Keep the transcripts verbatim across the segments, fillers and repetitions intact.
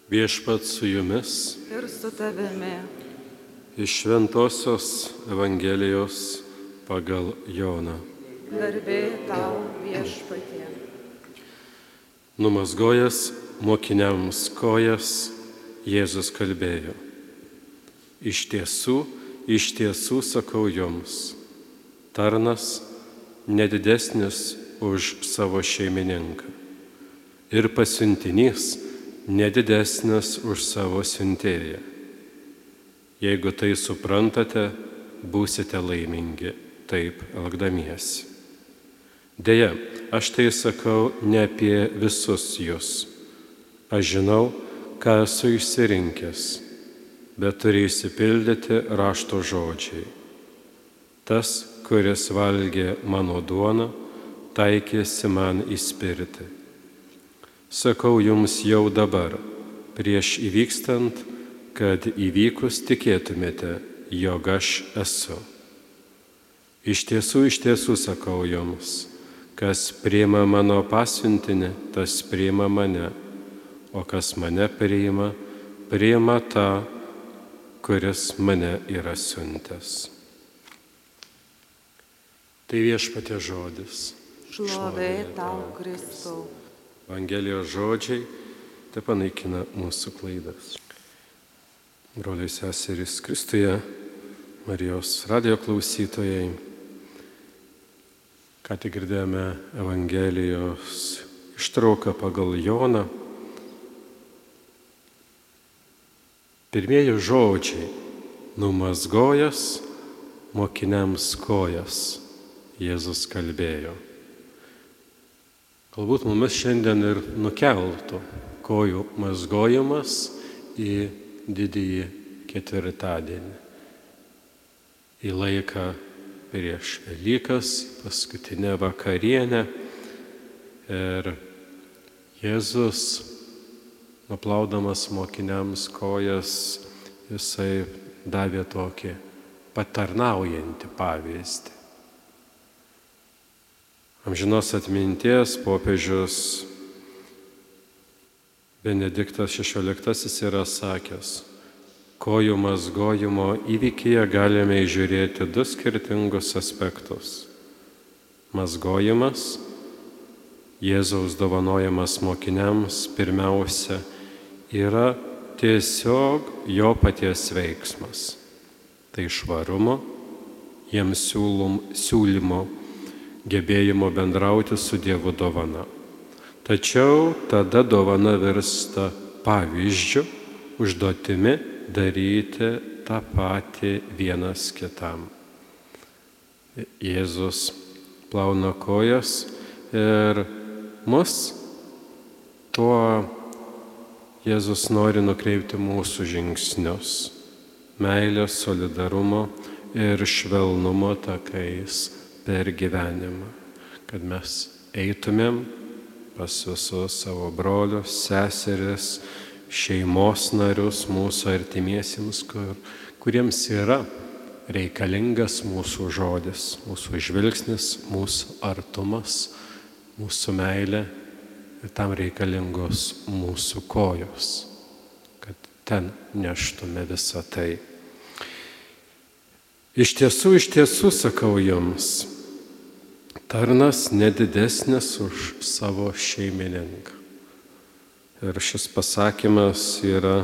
Viešpats su jumis. Ir su tavimi. Iš Šventosios Evangelijos pagal Joną. Garbė tau, Viešpatie. Numazgojęs mokiniams kojas, Jėzus kalbėjo: Iš tiesų, iš tiesų sakau jums, tarnas nedidesnis už savo šeimininką ir pasiuntinys nedidesnis už savo siuntėją. Jeigu tai suprantate, būsite laimingi taip elgdamiesi. Deja, aš tai sakau ne apie visus jūs. Aš žinau, ką esu išsirinkęs, bet turi išsipildyti rašto žodžiai. Tas, kuris valgė mano duoną, taikėsi man įspirti. Sakau jums jau dabar, prieš įvykstant, kad įvykus tikėtumėte, jog aš esu. Iš tiesų, iš tiesų sakau jums, kas priima mano pasiuntinį, tas priima mane, o kas mane priima, priima tą, kuris mane yra siuntęs. Tai Viešpatie žodis. Šlovė tau, Kristau. Evangelijos žodžiai te panaikina mūsų klaidas. Broliai seserys Kristuje, Marijos radijo klausytojai, ką tik girdėjome Evangelijos ištrauką pagal Joną. Pirmieji žodžiai: numazgojęs mokiniams kojas, Jėzus kalbėjo. Galbūt mumis šiandien ir nukeltų kojų mazgojimas į didįjį ketvirtadienį, į laiką prieš Velykas, paskutinę vakarienę. Ir Jėzus, nuplaudamas mokiniams kojas, jisai davė tokį patarnaujantį pavyzdį. Amžinos atminties popiežius Benediktas šešioliktasis yra sakęs: kojų mazgojimo įvykyje galime įžiūrėti du skirtingus aspektus. Mazgojimas, Jėzaus dovanojamas mokiniams, pirmiausia, yra tiesiog jo paties veiksmas. Tai švarumo, jiems siūlom, siūlymo, gebėjimo bendrauti su Dievu dovana. Tačiau tada dovana virsta pavyzdžiu, užduotimi daryti tą patį vienas kitam. Jėzus plauna kojas ir mus tuo Jėzus nori nukreipti mūsų žingsnius meilės, solidarumo ir švelnumo takais per gyvenimą, kad mes eitumėm pas visus savo brolius, seseris, šeimos narius, mūsų artimiesiems, kur, kuriems yra reikalingas mūsų žodis, mūsų žvilgsnis, mūsų artumas, mūsų meilė ir tam reikalingos mūsų kojos, kad ten neštume visą tai. Iš tiesų, iš tiesų sakau jums, tarnas nedidesnis už savo šeimininką. Ir šis pasakymas yra,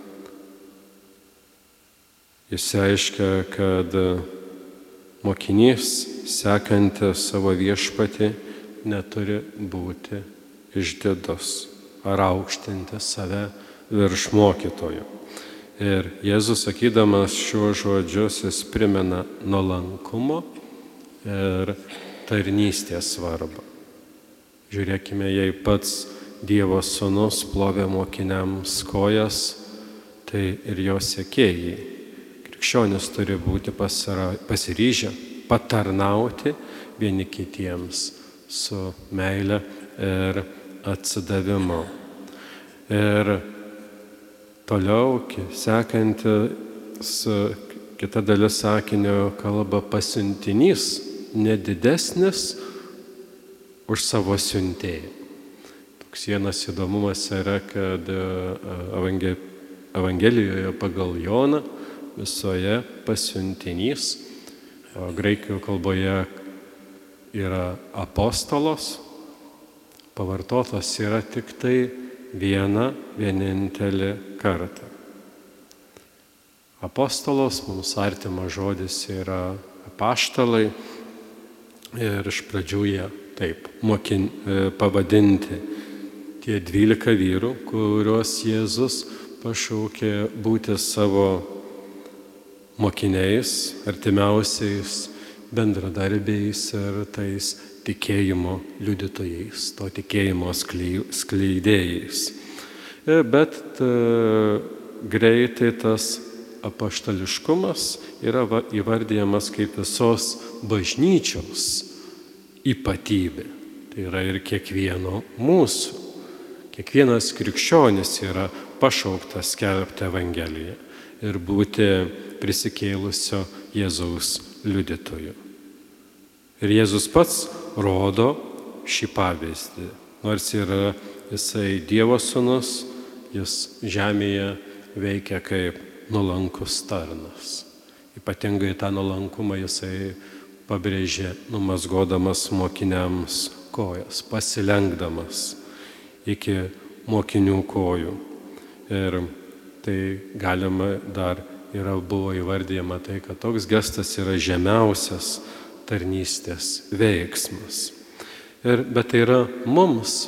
jis reiškia, kad mokinys, sekantis savo viešpatį, neturi būti išdidus ar aukštinti save virš mokytojo. Ir Jėzus, sakydamas šiuos žodžius, jis primena nuolankumo ir tarnystės svarbą. Žiūrėkime, jei pats Dievo sūnus plovė mokiniams kojas, tai ir jo sekėjai, krikščionys, turi būti pasira, pasiryžę patarnauti vieni kitiems su meile ir atsidavimu. Ir toliau, sekantis, kita dalis sakinio kalba: pasiuntinys nedidesnis už savo siuntėją. Toks vienas įdomumas yra, kad evangel... Evangelijoje pagal Joną visoje pasiuntinys, o graikų kalboje yra apostolos, pavartotas yra tik tai vieną vienintelį kartą. Apostolos mums artimas žodis yra apaštalai ir iš pradžių jie taip mokin, pavadinti tie dvylika vyrų, kuriuos Jėzus pašaukė būti savo mokiniais, artimiausiais bendradarbiais ir tais tikėjimo liudytojais, to tikėjimo skleidėjais. Bet greitai tas apaštališkumas yra įvardyjamas kaip visos bažnyčios ypatybė. Tai yra ir kiekvieno mūsų. Kiekvienas krikščionis yra pašauktas skelbti Evangeliją ir būti prisikėlusio Jėzaus liudytoju. Ir Jėzus pats rodo šį pavyzdį. Nors yra jisai Dievo sūnus, jis žemėje veikia kaip nuolankus tarnas. Ypatingai tą nuolankumą jisai pabrėžė, numazgodamas mokiniams kojas, pasilenkdamas iki mokinių kojų. Ir tai galima dar yra buvo įvardyjama tai, kad toks gestas yra žemiausias tarnystės veiksmas. Ir, bet tai yra mums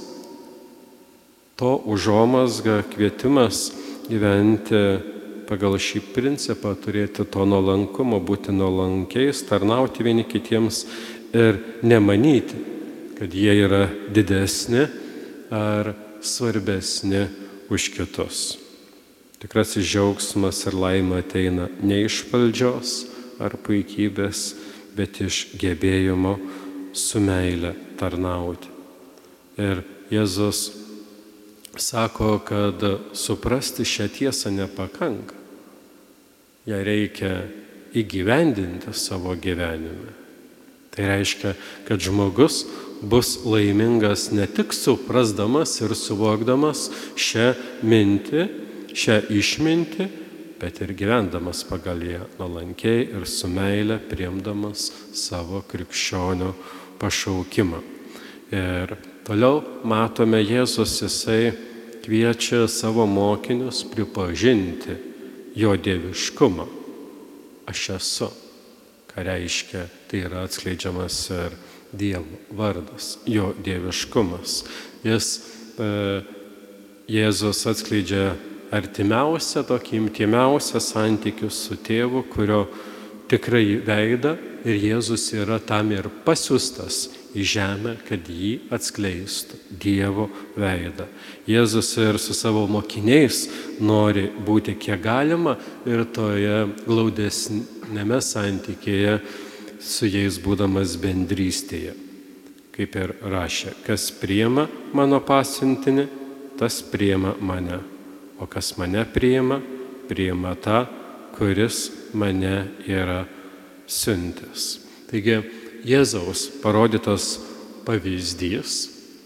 to užuomazga kvietimas gyventi pagal šį principą, turėti to nuolankumo, būti nuolankiais, tarnauti vieni kitiems ir nemanyti, kad jie yra didesni ar svarbesni už kitus. Tikrasis džiaugsmas ir laimė ateina ne iš valdžios ar puikybės, bet iš gebėjimo su meile tarnauti. Ir Jėzus sako, kad suprasti šią tiesą nepakanka. Ją reikia įgyvendinti savo gyvenime. Tai reiškia, kad žmogus bus laimingas ne tik suprasdamas ir suvokdamas šią mintį, šią išmintį, bet ir gyvendamas pagal ją nuolankiai ir su meile priimdamas savo krikščionio pašaukimą. Ir toliau matome, Jėzus jisai kviečia savo mokinius pripažinti jo dieviškumą. Aš esu, ką reiškia, tai yra atskleidžiamas ir Dievo vardas, jo dieviškumas. Jis, e, Jėzus atskleidžia artimiausią, tokį intymiausią santykių su tėvu, kurio tikrai veidą, ir Jėzus yra tam ir pasiųstas į žemę, kad jį atskleistų, Dievo veidą. Jėzus ir su savo mokiniais nori būti kiek galima ir toje glaudesnėme santykėje su jais būdamas bendrystėje. Kaip ir rašė, kas priima mano pasiuntinį, tas priima mane. O kas mane priima, priima tą, kuris mane yra siuntęs. Taigi, Jėzaus parodytas pavyzdys,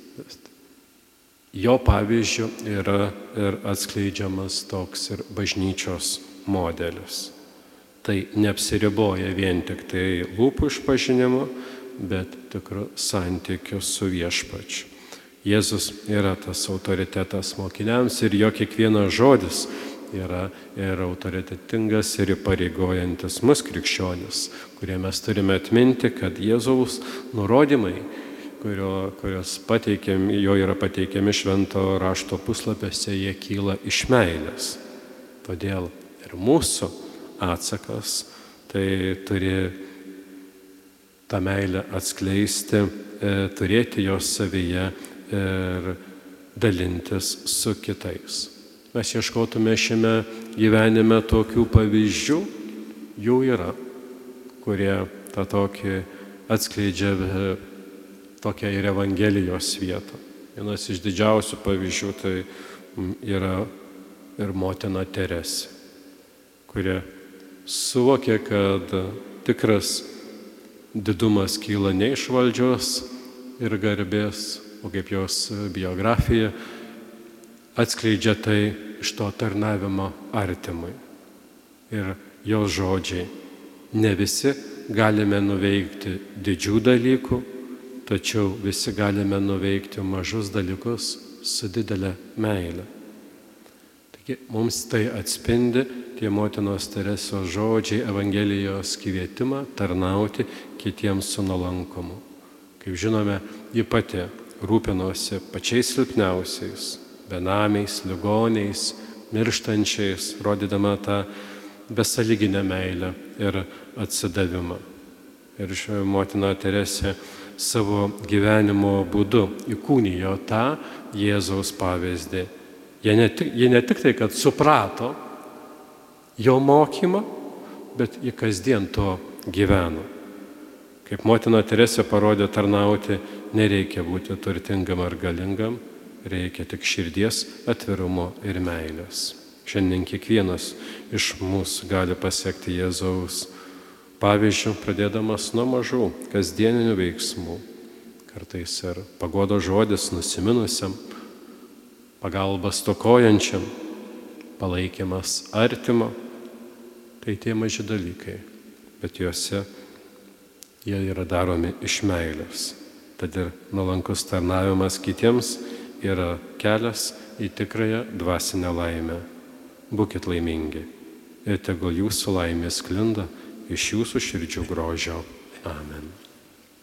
jo pavyzdžių yra ir atskleidžiamas toks ir bažnyčios modelis. Tai neapsiriboja vien tik tai lūpų išpažinimu, bet tikrų santykių su viešpačiu. Jėzus yra tas autoritetas mokiniams ir jo kiekvienas žodis yra ir autoritetingas ir įpareigojantis mus krikščionis, kurie mes turime atminti, kad Jėzaus nurodymai, kurio, kurios pateikiami, jo yra pateikiami švento rašto puslapiuose, jie kyla iš meilės. Todėl ir mūsų atsakas tai turi tą meilę atskleisti, e, turėti jos savyje ir dalintis su kitais. Mes ieškotume šiame gyvenime tokių pavyzdžių, jų yra, kurie tą tokį atskleidžia tokią ir Evangelijos vietą. Vienas iš didžiausių pavyzdžių tai yra ir motina Teresė, kurie suvokė, kad tikras didumas kyla ne iš valdžios ir garbės, o kaip jos biografija atskleidžia tai iš to tarnavimo artimui. Ir jos žodžiai: ne visi galime nuveikti didžių dalykų, tačiau visi galime nuveikti mažus dalykus su didelė meile. Taigi mums tai atspindi tie motinos Teresės žodžiai Evangelijos kvietimą tarnauti kitiems su nuolankumu. Kaip žinome, ji pati rūpinosi pačiais silpniausiais, benamiais, ligoniais, mirštančiais, rodydama tą besąlyginę meilę ir atsidavimą. Ir ši motina Teresė savo gyvenimo būdu įkūnijo tą Jėzaus pavyzdį. Jie ne tik, jie ne tik tai, kad suprato jo mokymą, bet jie kasdien to gyveno. Kaip motina Teresė parodė, tarnauti nereikia būti turtingam ar galingam, reikia tik širdies atvirumo ir meilės. Šiandien kiekvienas iš mūsų gali pasiekti Jėzaus pavyzdžių, pradėdamas nuo mažų kasdieninių veiksmų. Kartais ir paguodos žodis nusiminusiam, pagalba stokojančiam, palaikymas artimo. Tai tie maži dalykai, bet juose jie yra daromi iš meilės. Tad ir nuolankus tarnavimas kitiems yra kelias į tikrąją dvasinę laimę. Būkit laimingi ir tegul jūsų laimė sklinda iš jūsų širdžių grožio. Amen.